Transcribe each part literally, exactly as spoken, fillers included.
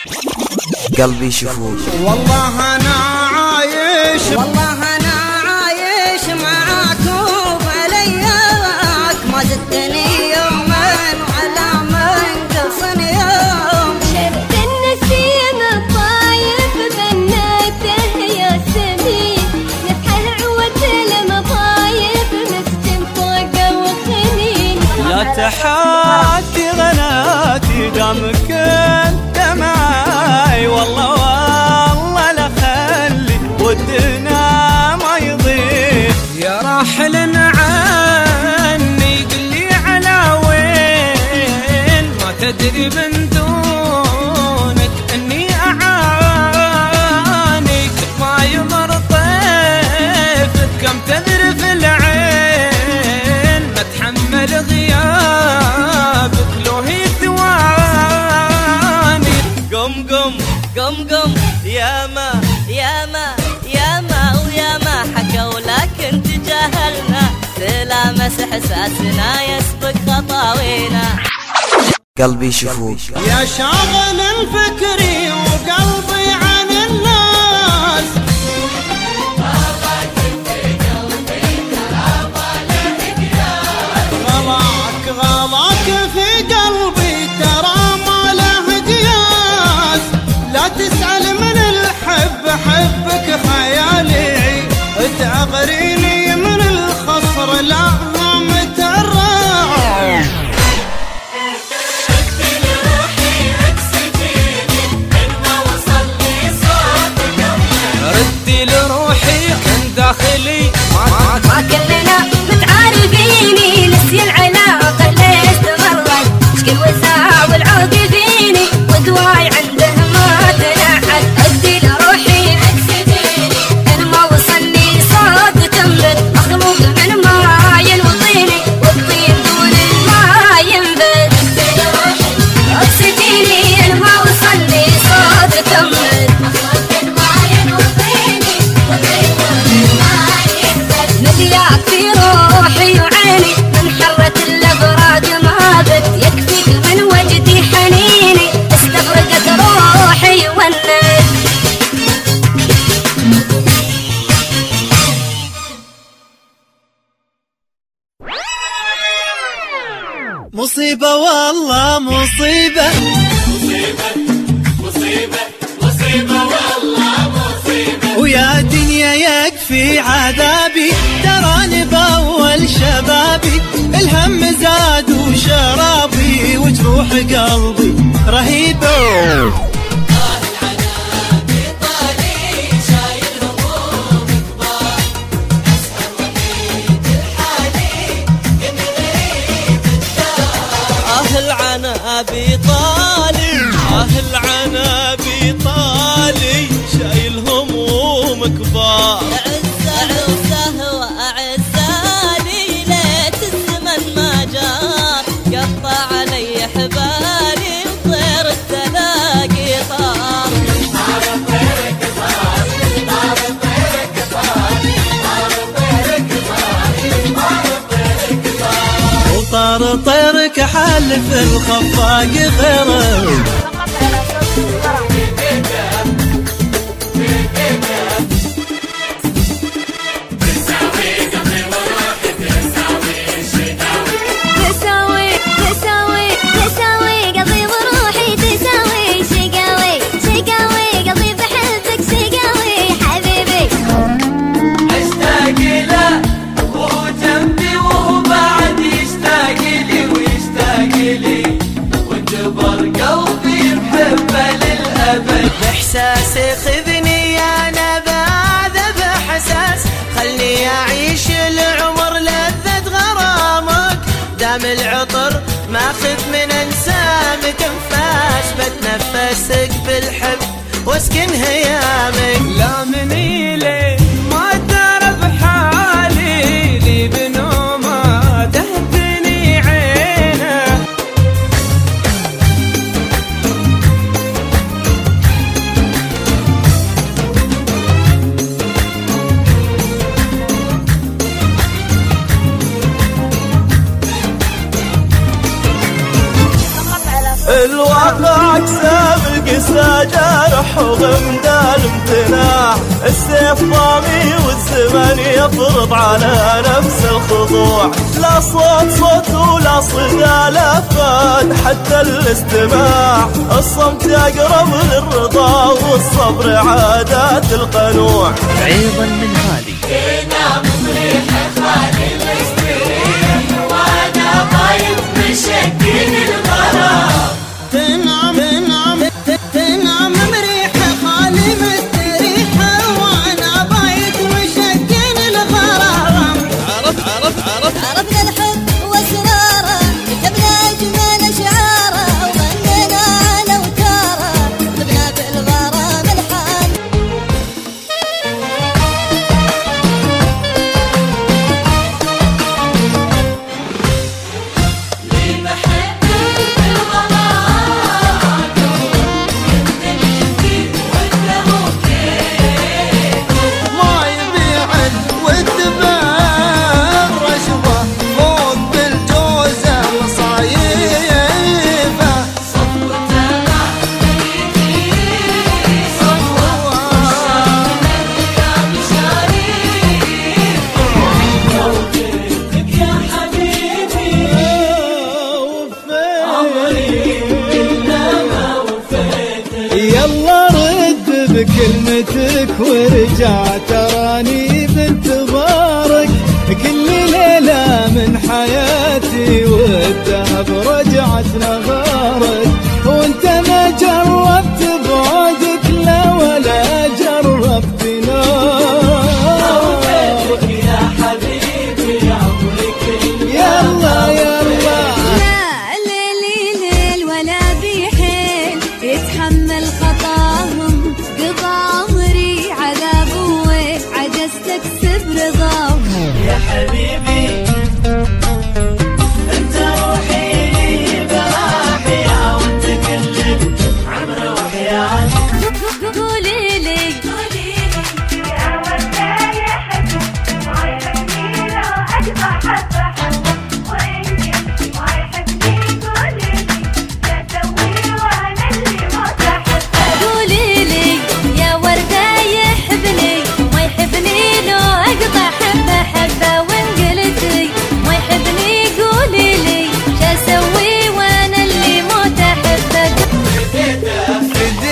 قلبي شفوق. والله أنا عايش والله أنا عايش معاك وبلياك، ما زدتني يوما على منقص يوم. شفت النسيم الطايف بناته يا سمين، نفحه عود المطايف مسجن فوق وخنين. لا تحاتي غناتي دامك انت معاي، والله والله لا خلي ودنا ما يضيع. يا راحل عني قلي على وين، ما تدري من دونك اني اعانيك. ما يمر طيفك كم تذرف العين، ما اتحمل غيابك لو هي ثواني. قم قم قم قم ياما ياما ياما وياما حكوا لكن تجاهلنا، تلامس احساسنا يسبق خطاوينا. قلبي شفوق. يا شاغل فكري وقلبي عن الناس، غلاك غلاك في قلبي ترى ما له قياس. لا تسأل من الحب حبك خيالي، تغريني من الخصر لا متراح. ردي لروحي من داخلي ما كلنا متعارفيني، نسي العلاقة اللي استمرت، شكل وساع والعوق فيني ودواي عنده ما تنعد. ادي لروحي اكسديني ان ما وصلني صوت تمرد، مخلوق من ماي وطيني والطين دون الماء ينبت. ادي لروحي اكسديني ان ما وصلني صوت تمرد، مخلوق من ماي وطيني والطين دون الماء ينبت. ندياك في روحي وعيني من حرة الأبراج ما بت، يكفيك من وجدي حنيني استغرقت روحي والند. مصيبة والله مصيبة، مصيبة مصيبة مصيبة والله مصيبة. ويا دنيا يكفي عذابي، تراني بأول شبابي الهم زاد وشرابي، وجروح قلبي رهيبة. عنابي طالي أهل عنابي طالي شايل هموم كبار. عزة عزة وأعزالي ليت الزمن ما جاء، قطع علي حبالي وطير التلاقي طار. طار طيرك طار، طار طيرك طار، طار طيرك طار، طار طيرك طار. وطار طيرك حلف الخفاق غيره. تساوي تساوي تساوي قلبي وروحي، تساوي شقاوي شقاوي قلبي بحبك شقاوي حبيبي. اشتاق له وهو جنبي وهو بعد يشتاق لي ويشتاق لي، وجبر قلبي بحبه للأبد. بإحساسي خذني أنا بهذا بإحساس، خلني أعيش العمر لذة غرامك. دام العطر ماخذ من أنسامك انفاس، بتنفسك بالحب واسكن هيامك. لا مني ليه ما ترى بحالي، لي بنومه تهدني عينه. الواقع اكسب القسى جرح وغمد الامتناع، السيف ضامي والزمن يفرض على نفس الخضوع، لا صوت صوت ولا صدى لا فاد حتى الاستماع، الصمت اقرب للرضا والصبر عادات القنوع. عيضا من هادي تنام مريحة خالي مستريح وانا بايت مشكل الغرام. تنام تنام تنام مريحة خالي مستريحة وانا بايت مشكل الغرام. عرف عرف عرف عرفنا الحب واسراره، كتبنا اجمل اشعاره وغنينا على وتاره، طبنا بالغرام الحال. لي بحب بالغرام يمكن يجي وانت كيف ما يبيعن والدبان رشوة فوق بالجوزة مصايفة. صفوتنا بيدي صفوة والشام الأيام شريف. موتك يا حبيبي عمري إلا ما وفيتك. يلا رد بكلمتك ورجع، تراني بنت بارك كل ليلة من حياتي والدهب رجعت نغارك، وانت ما جربت بعدك لا ولا جربت نارك. يا حبيبي عمري كله يلا يلا ليلي ليل ولا بيحيل يتحمل خطاهم، قضى عمري عذاب وويل عجزت اكسب رضاهم. يا حبيبي انت روحي لي بحياة وانت كل عمري وحياتي. قولي لي يا وداع يحبك ما يحبني لو أقطع حبة حبة، وإني ما يحبني قولي لي لا تسوي وأنا اللي ما تحبه. قولي لي يا وردة يحبني ما يحبني لو اقطع حبة حبة، وان قلتي ما يحبني قولي لي شو اسوي وانا اللي موت احبك. فديته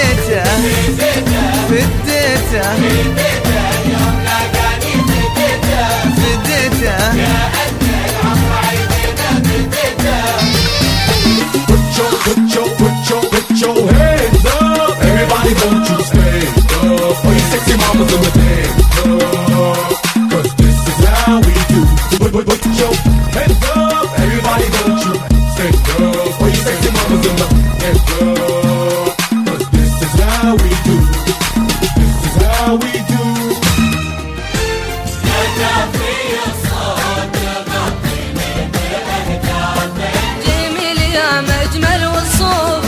فديته يوم لاقاني فديته فديته يا أنت العمر عيدنا فديته. Put your, put your, put your, put your hands up. Everybody won't you stand up. All you sexy mamas in the dance up. Cause this is how we do. Put, put, put your hands up. Everybody won't you stand up. All you sexy mamas in the dance up. Cause this is how we do. This is how we do. جميل يا مجمل والصوف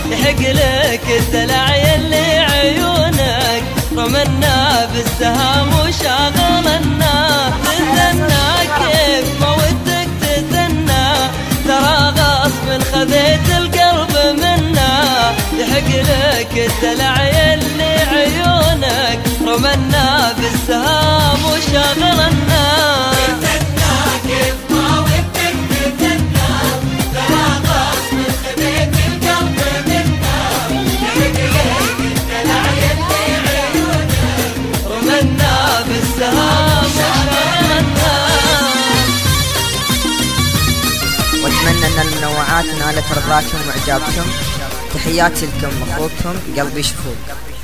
يحق لك الدلع يلي عيونك رمنا بالسهام وشاغلنا تثنى كيف ما ودك تثنى ترى غصب خذيت القلب منا يحق لك الدلع يلي عيونك رمنا بالسهام وشاغلنا واتمنى ان المنوعات نالت رضاكم واعجابكم. تحياتي لكم اخوكم قلبي شفوق.